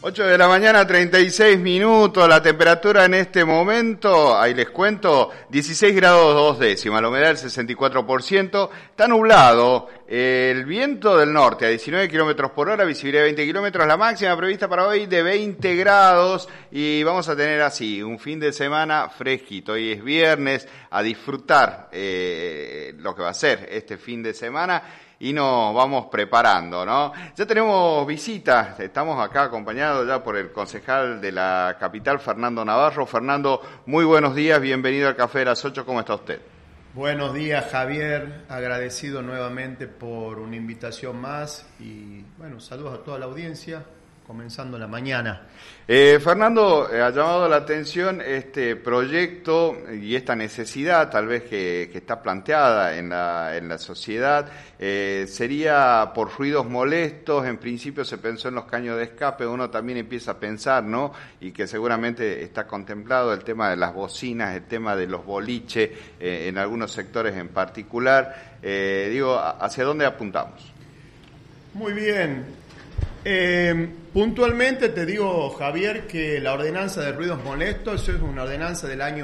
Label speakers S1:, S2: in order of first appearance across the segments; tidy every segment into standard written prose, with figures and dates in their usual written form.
S1: 8 de la mañana, 36 minutos, la temperatura en este momento, ahí les cuento, 16 grados 2 décimas, la humedad del 64%, está nublado, el viento del norte a 19 kilómetros por hora, visibilidad de 20 kilómetros, la máxima prevista para hoy de 20 grados y vamos a tener así un fin de semana fresquito. Hoy es viernes, a disfrutar lo que va a ser este fin de semana. Y nos vamos preparando, ¿no? Ya tenemos visitas, estamos acá acompañados ya por el concejal de la capital, Fernando Navarro. Fernando, muy buenos días, bienvenido al Café de las 8, ¿cómo está usted?
S2: Buenos días, Javier, agradecido nuevamente por una invitación más y, bueno, saludos a toda la audiencia, comenzando la mañana.
S1: Fernando, ha llamado la atención este proyecto y esta necesidad tal vez que está planteada en la sociedad, sería por ruidos molestos. En principio se pensó en los caños de escape, uno también empieza a pensar, ¿no? Y que seguramente está contemplado el tema de las bocinas, el tema de los boliches, en algunos sectores en particular. ¿Hacia dónde apuntamos?
S2: Muy bien. Puntualmente te digo, Javier, que la ordenanza de ruidos molestos es una ordenanza del año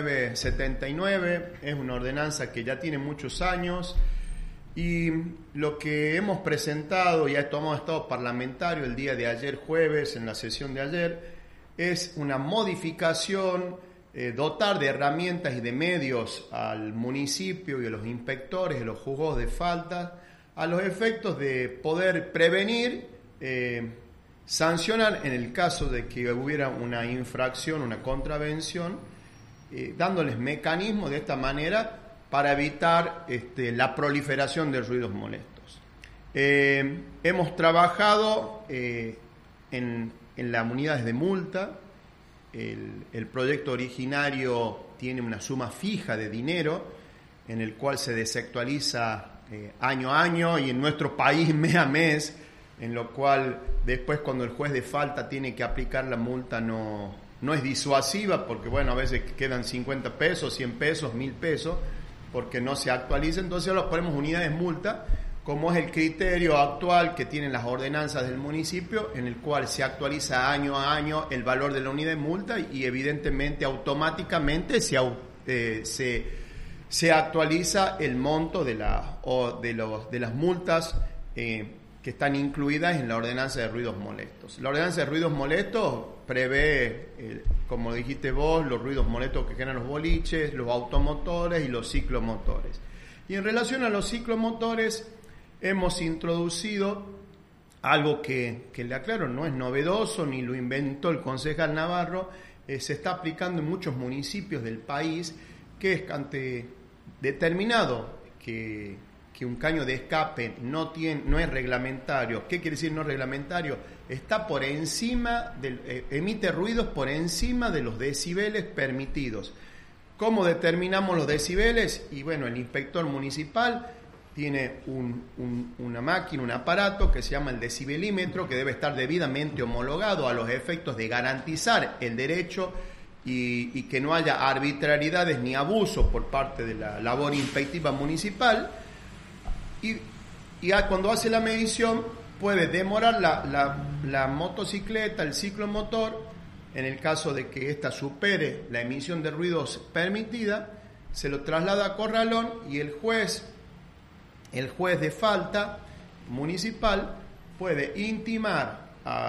S2: 1979, es una ordenanza que ya tiene muchos años y lo que hemos presentado, ya tomado estado parlamentario el día de ayer jueves, en la sesión de ayer, es una modificación, dotar de herramientas y de medios al municipio y a los inspectores, a los juzgados de faltas, a los efectos de poder prevenir, sancionar en el caso de que hubiera una infracción, una contravención, dándoles mecanismos de esta manera para evitar la proliferación de ruidos molestos. Hemos trabajado en las unidades de multa. El proyecto originario tiene una suma fija de dinero en el cual se desactualiza año a año y en nuestro país mes a mes, en lo cual después cuando el juez de falta tiene que aplicar la multa no es disuasiva, porque bueno, a veces quedan 50 pesos, 100 pesos, 1000 pesos, porque no se actualiza. Entonces ahora ponemos unidades de multa, como es el criterio actual que tienen las ordenanzas del municipio, en el cual se actualiza año a año el valor de la unidad de multa y evidentemente automáticamente se actualiza el monto de las multas que están incluidas en la ordenanza de ruidos molestos. La ordenanza de ruidos molestos prevé, como dijiste vos, los ruidos molestos que generan los boliches, los automotores y los ciclomotores. Y en relación a los ciclomotores, hemos introducido algo que le aclaro, no es novedoso ni lo inventó el concejal Navarro, se está aplicando en muchos municipios del país, que es ante determinado que un caño de escape no es reglamentario. ¿Qué quiere decir no reglamentario? Está por encima, emite ruidos por encima de los decibeles permitidos. ¿Cómo determinamos los decibeles? Y bueno, el inspector municipal tiene una máquina, un aparato que se llama el decibelímetro, que debe estar debidamente homologado a los efectos de garantizar el derecho y que no haya arbitrariedades ni abusos por parte de la labor inspectiva municipal. Y cuando hace la medición puede demorar la motocicleta, el ciclomotor, en el caso de que ésta supere la emisión de ruidos permitida, se lo traslada a corralón y el juez de falta municipal puede intimar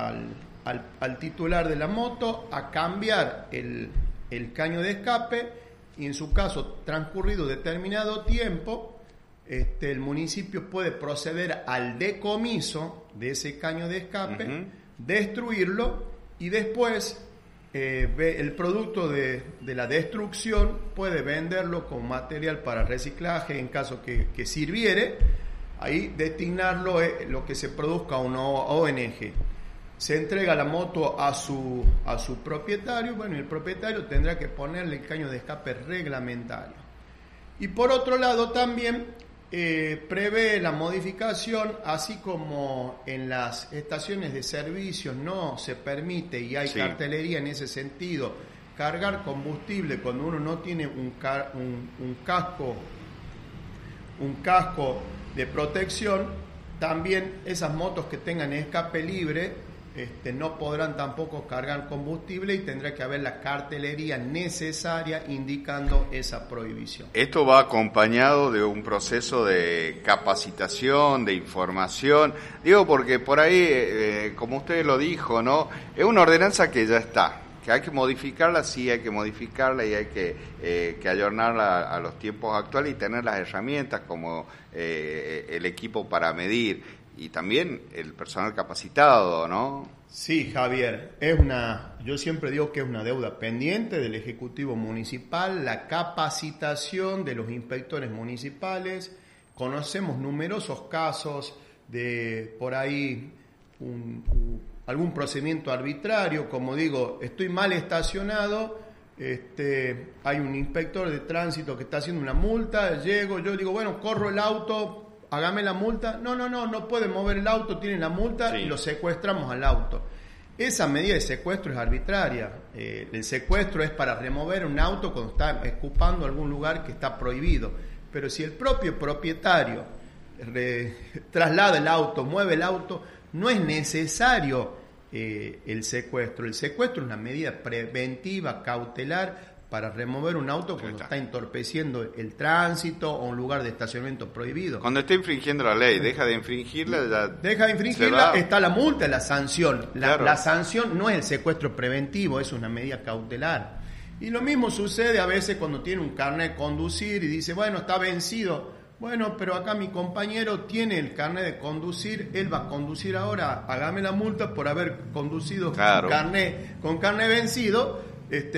S2: al titular de la moto a cambiar el caño de escape y en su caso, transcurrido determinado tiempo, el municipio puede proceder al decomiso de ese caño de escape, destruirlo y después el producto de la destrucción puede venderlo como material para reciclaje en caso que sirviere, ahí destinarlo lo que se produzca a una ONG. Se entrega la moto a su propietario, bueno, y el propietario tendrá que ponerle el caño de escape reglamentario. Y por otro lado también prevé la modificación, así como en las estaciones de servicios no se permite y hay cartelería en ese sentido, cargar combustible cuando uno no tiene un casco de protección. También esas motos que tengan escape libre no podrán tampoco cargar combustible y tendrá que haber la cartelería necesaria indicando esa prohibición.
S1: Esto va acompañado de un proceso de capacitación, de información. Digo porque por ahí, como usted lo dijo, ¿no? Es una ordenanza que ya está. Que hay que modificarla, sí hay que modificarla y hay que ayornarla a los tiempos actuales y tener las herramientas como el equipo para medir y también el personal capacitado, ¿no?
S2: Sí, Javier, yo siempre digo que es una deuda pendiente del Ejecutivo Municipal, la capacitación de los inspectores municipales. Conocemos numerosos casos de por ahí algún procedimiento arbitrario, como digo, estoy mal estacionado, hay un inspector de tránsito que está haciendo una multa, yo digo, bueno, corro el auto, hágame la multa, no puede mover el auto, tiene la multa, sí. Y lo secuestramos al auto. Esa medida de secuestro es arbitraria, el secuestro es para remover un auto cuando está ocupando algún lugar que está prohibido, pero si el propio propietario traslada el auto, mueve el auto, no es necesario el secuestro. El secuestro es una medida preventiva, cautelar, para remover un auto cuando está entorpeciendo el tránsito o un lugar de estacionamiento prohibido.
S1: Cuando está infringiendo la ley, deja de infringirla,
S2: está la multa, la sanción.
S1: Claro.
S2: La sanción no es el secuestro preventivo, es una medida cautelar. Y lo mismo sucede a veces cuando tiene un carnet de conducir y dice, bueno, está vencido. Bueno, pero acá mi compañero tiene el carnet de conducir, él va a conducir ahora, hágame la multa por haber conducido
S1: claro.
S2: con carnet vencido.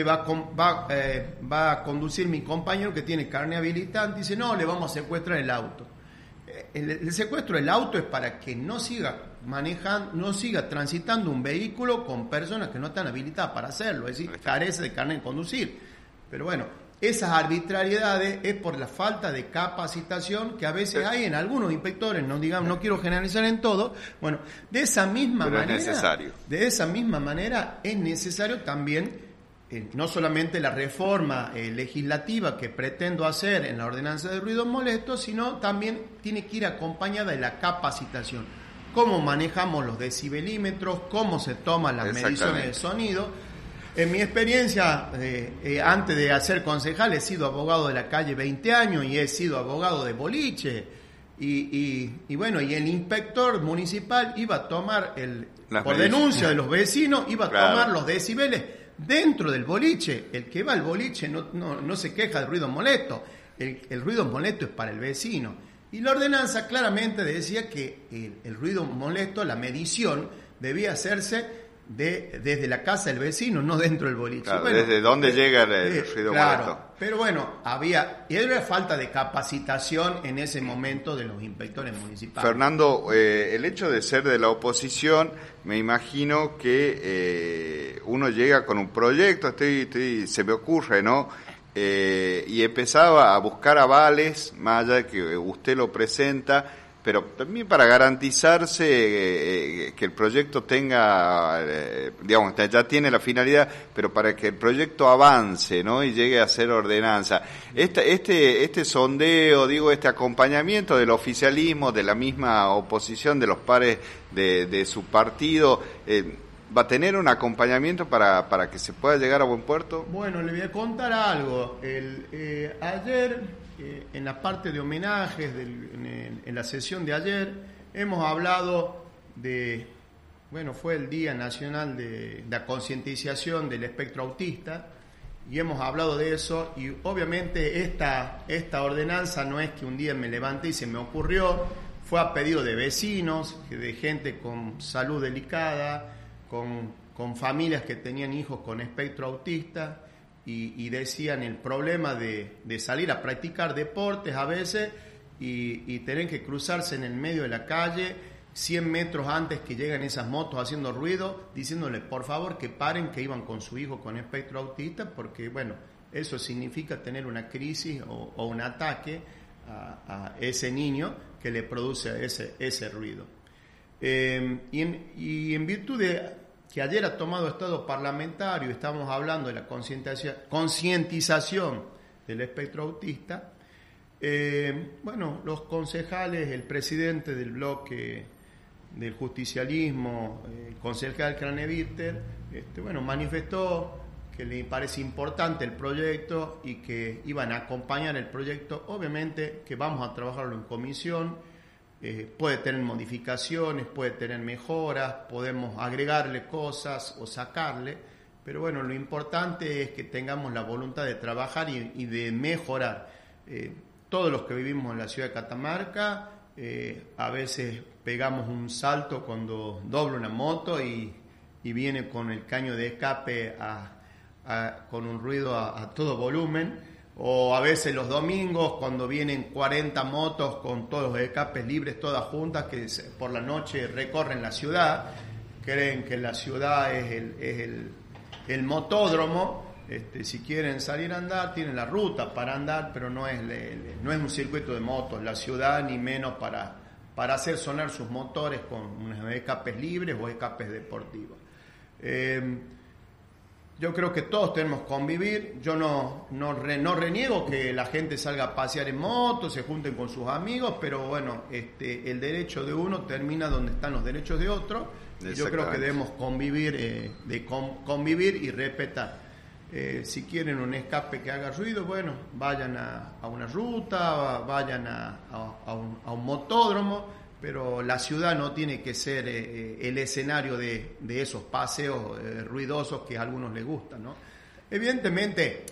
S2: Va a conducir mi compañero que tiene carnet habilitante y dice, no, le vamos a secuestrar el auto. El secuestro del auto es para que no siga transitando un vehículo con personas que no están habilitadas para hacerlo, es decir, carece de carnet de conducir. Pero bueno, esas arbitrariedades es por la falta de capacitación que a veces hay en algunos inspectores, no quiero generalizar en todo. Bueno, de esa misma manera es necesario también no solamente la reforma legislativa que pretendo hacer en la ordenanza de ruidos molestos, sino también tiene que ir acompañada de la capacitación. Cómo manejamos los decibelímetros, cómo se toman las mediciones de sonido. En mi experiencia, antes de ser concejal, he sido abogado de la calle 20 años y he sido abogado de boliche. Y bueno, y el inspector municipal iba a tomar, por denuncia de los vecinos, iba a tomar los decibeles dentro del boliche. El que va al boliche no se queja del ruido molesto. El ruido molesto es para el vecino. Y la ordenanza claramente decía que el ruido molesto, la medición, debía hacerse desde la casa del vecino, no dentro del boliche.
S1: Claro, bueno, ¿desde dónde llega el ruido molesto?
S2: Pero bueno, había falta de capacitación en ese momento de los inspectores municipales.
S1: Fernando, el hecho de ser de la oposición, me imagino que uno llega con un proyecto, se me ocurre, ¿no? Y empezaba a buscar avales, más allá de que usted lo presenta, pero también para garantizarse que el proyecto tenga, digamos, ya tiene la finalidad, pero para que el proyecto avance, ¿no? Y llegue a ser ordenanza. Este sondeo, este acompañamiento del oficialismo, de la misma oposición, de los pares de su partido, ¿va a tener un acompañamiento para que se pueda llegar a buen puerto?
S2: Bueno, le voy a contar algo. Ayer, en la parte de homenajes, en la sesión de ayer, hemos hablado fue el Día Nacional de la Concientización del Espectro Autista, y hemos hablado de eso, y obviamente esta ordenanza no es que un día me levanté y se me ocurrió, fue a pedido de vecinos, de gente con salud delicada, con familias que tenían hijos con espectro autista, y decían el problema de salir a practicar deportes a veces y tener que cruzarse en el medio de la calle 100 metros antes que llegan esas motos haciendo ruido, diciéndole por favor que paren, que iban con su hijo con espectro autista, porque bueno, eso significa tener una crisis o un ataque a ese niño que le produce ese ruido. Y en virtud de que ayer ha tomado estado parlamentario, estamos hablando de la concientización del espectro autista, los concejales, el presidente del bloque del justicialismo, el concejal Craneviter, bueno, manifestó que le parece importante el proyecto y que iban a acompañar el proyecto. Obviamente que vamos a trabajarlo en comisión, puede tener modificaciones, puede tener mejoras, podemos agregarle cosas o sacarle, pero bueno, lo importante es que tengamos la voluntad de trabajar y de mejorar. Todos los que vivimos en la ciudad de Catamarca, a veces pegamos un salto cuando dobla una moto y viene con el caño de escape con un ruido a todo volumen, o a veces los domingos cuando vienen 40 motos con todos los escapes libres, todas juntas, que por la noche recorren la ciudad, creen que la ciudad es el motódromo. Si quieren salir a andar, tienen la ruta para andar, pero no es un circuito de motos, la ciudad, ni menos para hacer sonar sus motores con unos escapes libres o escapes deportivos. Yo creo que todos tenemos que convivir. Yo no reniego que la gente salga a pasear en moto, se junten con sus amigos, pero bueno, el derecho de uno termina donde están los derechos de otro. Yo creo que debemos convivir, convivir y respetar. Si quieren un escape que haga ruido, bueno, vayan a una ruta, vayan a un motódromo, pero la ciudad no tiene que ser el escenario de esos paseos ruidosos que a algunos les gustan, ¿no? Evidentemente,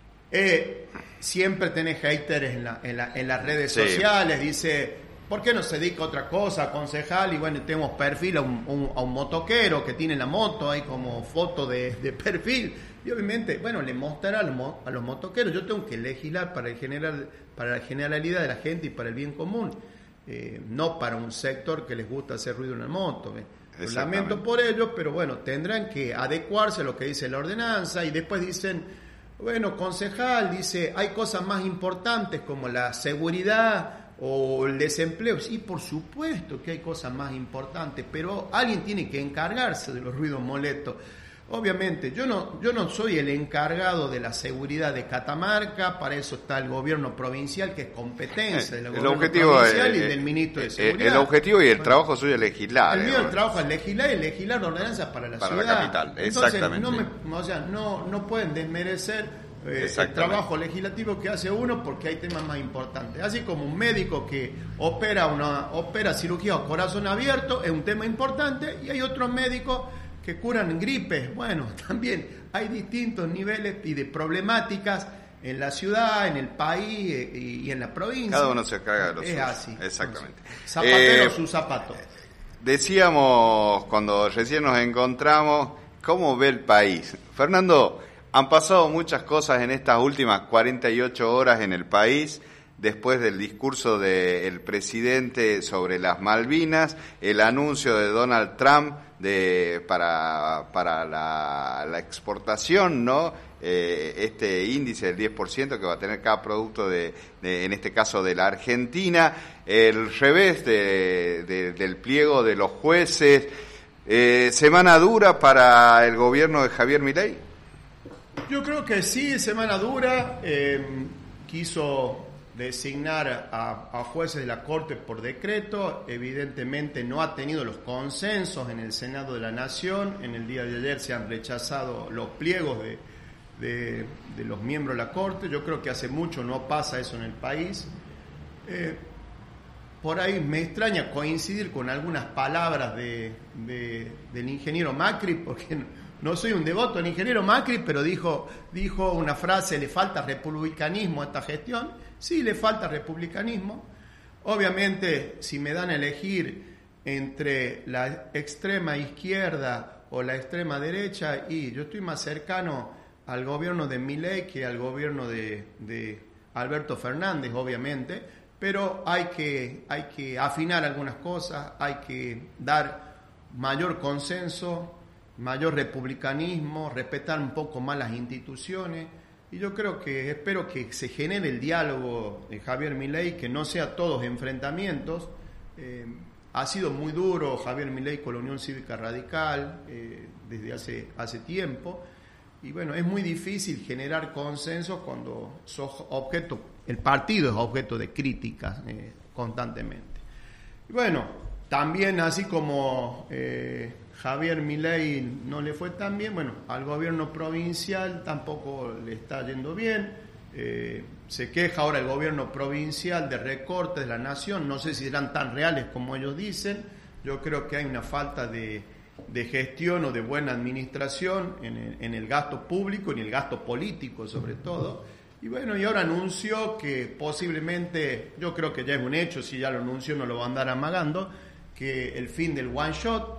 S2: siempre tenés haters en las redes sociales, dice, ¿por qué no se dedica a otra cosa, concejal? Y bueno, tenemos perfil a un motoquero que tiene la moto ahí como foto de perfil. Y obviamente, bueno, le mostrará a los motoqueros. Yo tengo que legislar para la generalidad de la gente y para el bien común. No para un sector que les gusta hacer ruido en la moto. Lo lamento por ellos, pero bueno, tendrán que adecuarse a lo que dice la ordenanza. Y después dicen, bueno, concejal, dice, hay cosas más importantes como la seguridad o el desempleo. Sí, por supuesto que hay cosas más importantes, pero alguien tiene que encargarse de los ruidos molestos. Obviamente, yo no soy el encargado de la seguridad de Catamarca, para eso está el gobierno provincial, que es competencia del gobierno provincial y del ministro de Seguridad.
S1: El objetivo y el trabajo suyo es legislar.
S2: El mío el trabajo es legislar ordenanzas para la ciudad.
S1: Para la capital, exactamente.
S2: Entonces, no pueden desmerecer el trabajo legislativo que hace uno, porque hay temas más importantes. Así como un médico que opera cirugía o corazón abierto es un tema importante, y hay otros médicos que curan gripes. Bueno, también hay distintos niveles y de problemáticas en la ciudad, en el país y en la provincia.
S1: Cada uno se carga de los
S2: suyos. Es así.
S1: Exactamente.
S2: Zapatero sus zapatos.
S1: Decíamos cuando recién nos encontramos, ¿cómo ve el país? Fernando, han pasado muchas cosas en estas últimas 48 horas en el país, después del discurso del presidente sobre las Malvinas, el anuncio de Donald Trump para la exportación, ¿no? Este índice del 10% que va a tener cada producto en este caso de la Argentina, el revés del pliego de los jueces, semana dura para el gobierno de Javier Milei.
S2: Yo creo que sí, semana dura. Quiso designar a jueces de la Corte por decreto. Evidentemente no ha tenido los consensos en el Senado de la Nación. En el día de ayer se han rechazado los pliegos de los miembros de la Corte. Yo creo que hace mucho no pasa eso en el país. Por ahí me extraña coincidir con algunas palabras del ingeniero Macri, porque no soy un devoto del ingeniero Macri, pero dijo una frase: le falta republicanismo a esta gestión. Sí, le falta republicanismo. Obviamente, si me dan a elegir entre la extrema izquierda o la extrema derecha, y yo estoy más cercano al gobierno de Milei que al gobierno de Alberto Fernández, obviamente, pero hay que afinar algunas cosas, hay que dar mayor consenso, mayor republicanismo, respetar un poco más las instituciones. Y yo espero que se genere el diálogo de Javier Milei, que no sea todos enfrentamientos. Ha sido muy duro Javier Milei con la Unión Cívica Radical desde hace tiempo. Y bueno, es muy difícil generar consensos cuando el partido es objeto de críticas constantemente. Y bueno, También, así como Javier Milei no le fue tan bien, bueno, al gobierno provincial tampoco le está yendo bien. Se queja ahora el gobierno provincial de recortes de la nación, no sé si eran tan reales como ellos dicen. Yo creo que hay una falta de gestión o de buena administración en el gasto público, en el gasto político sobre todo. Y bueno, y ahora anunció que posiblemente, yo creo que ya es un hecho, si ya lo anunció no lo va a andar amagando, que el fin del one shot,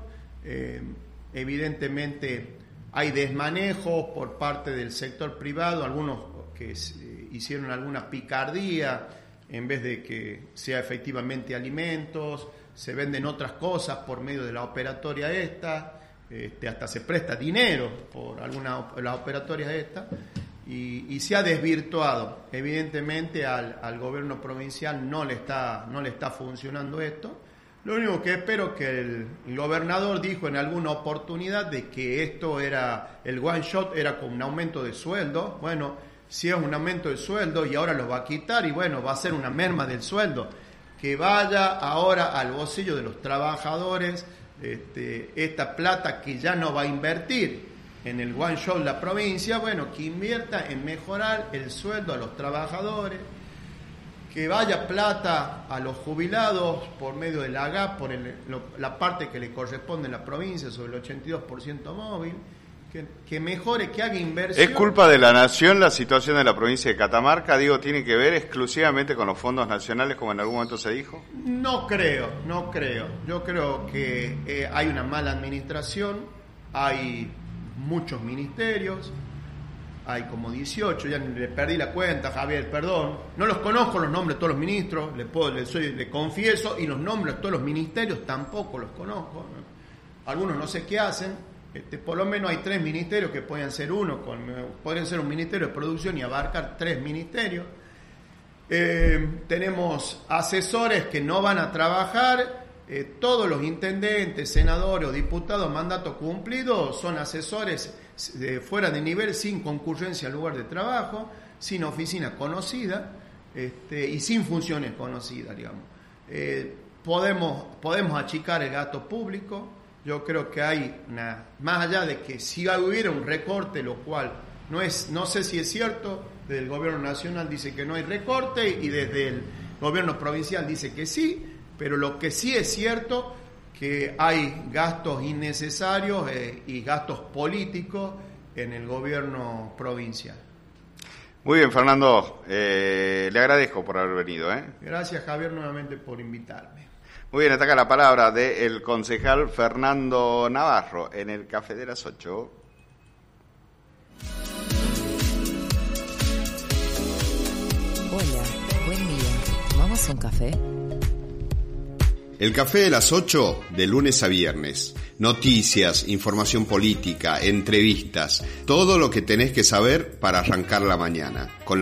S2: evidentemente hay desmanejos por parte del sector privado, algunos que hicieron alguna picardía, en vez de que sea efectivamente alimentos, se venden otras cosas por medio de la operatoria esta, hasta se presta dinero por las operatorias estas, y se ha desvirtuado. Evidentemente al gobierno provincial no le está funcionando esto. Lo único que espero que el gobernador dijo en alguna oportunidad de que esto era, el one shot era con un aumento de sueldo. Bueno, si es un aumento de sueldo y ahora lo va a quitar, y bueno, va a ser una merma del sueldo, que vaya ahora al bolsillo de los trabajadores, esta plata que ya no va a invertir en el one shot la provincia, bueno, que invierta en mejorar el sueldo a los trabajadores, que vaya plata a los jubilados por medio de la AGAP, por la parte que le corresponde en la provincia sobre el 82% móvil, que mejore, que haga inversión.
S1: ¿Es culpa de la nación la situación de la provincia de Catamarca? Digo, ¿tiene que ver exclusivamente con los fondos nacionales, como en algún momento se dijo?
S2: No creo. Yo creo que hay una mala administración, hay muchos ministerios, hay como 18, ya le perdí la cuenta, Javier, perdón. No los conozco los nombres de todos los ministros, le confieso, y los nombres de todos los ministerios tampoco los conozco. Algunos no sé qué hacen. Por lo menos hay 3 ministerios que podrían ser podrían ser un ministerio de producción y abarcar 3 ministerios. Tenemos asesores que no van a trabajar. Todos los intendentes, senadores o diputados mandato cumplido son asesores fuera de nivel, sin concurrencia al lugar de trabajo, sin oficina conocida y sin funciones conocidas, digamos. Podemos achicar el gasto público. Yo creo que hay más allá de que si hubiera un recorte, lo cual no sé si es cierto, desde el gobierno nacional dice que no hay recorte y desde el gobierno provincial dice que sí, pero lo que sí es cierto que hay gastos innecesarios y gastos políticos en el gobierno provincial.
S1: Muy bien, Fernando, le agradezco por haber venido.
S2: Gracias, Javier, nuevamente por invitarme.
S1: Muy bien, ataca la palabra del concejal Fernando Navarro en el Café de las 8.
S3: Hola, buen día. ¿Tomamos un café?
S4: El Café de las 8, de lunes a viernes. Noticias, información política, entrevistas, todo lo que tenés que saber para arrancar la mañana. Con